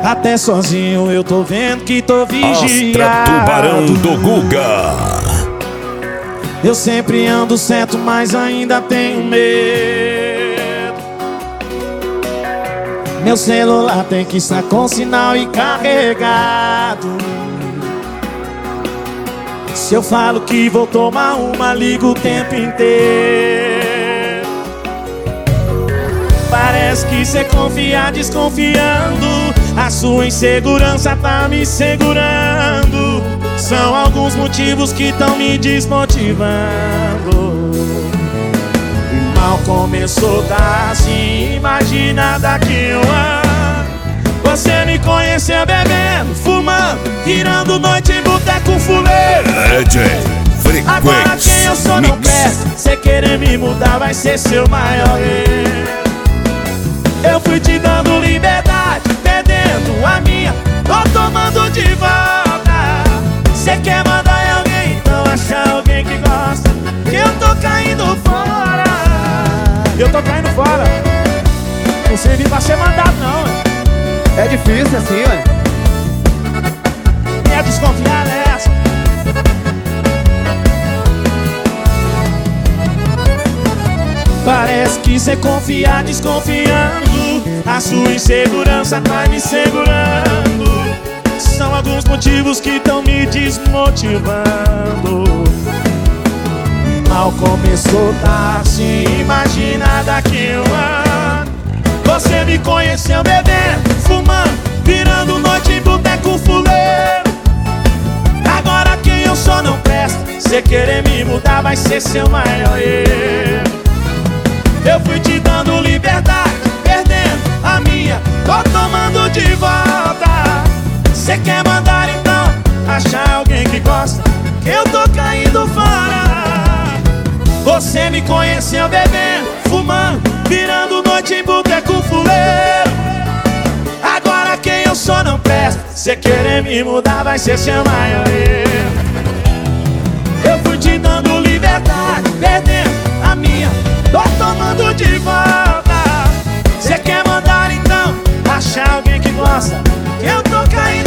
Até sozinho eu tô vendo que tô Astra vigiado. Tubarão do Guga. Eu sempre ando certo, mas ainda tenho medo. Meu celular tem que estar com sinal e carregado. Se eu falo que vou tomar uma, ligo o tempo inteiro. Parece que cê confia desconfiando. A sua insegurança tá me segurando. São alguns motivos que tão me desmotivando. E mal começou, tá assim. Imagina daqui um ano. Você me conheceu bebendo, fumando, virando noite em boteco fuleiro. Agora quem eu sou não presta. Cê querer me mudar vai ser seu maior erro. Eu fui te dando liberdade, perdendo a minha, tô tomando de volta. Cê quer mandar em alguém, então acha alguém que gosta. Que eu tô caindo fora. Eu tô caindo fora. Não servi pra ser mandado não, ué. É difícil assim, ué. É desconfiar nessa. Parece que cê confia desconfiando. A sua insegurança tá me segurando. São alguns motivos que tão me desmotivando. Mal começou, tá assim. Imagina daqui um ano. Você me conheceu bebendo, fumando, virando noite em boteco fuleiro. Agora quem eu sou não presta. Cê querer me mudar vai ser seu maior erro. Eu fui te dando liberdade, perdendo a minha, tô tomando de volta. Cê quer mandar então, achar alguém que gosta. Que eu tô caindo fora. Você me conheceu bebendo, fumando, virando noite em boteco fuleiro. Agora quem eu sou não presta. Cê querer me mudar vai ser seu maior erro. Eu fui te dando liberdade, perdendo a minha, tô tomando de volta. Cê quer mandar então, achar alguém que gosta. Que eu tô caindo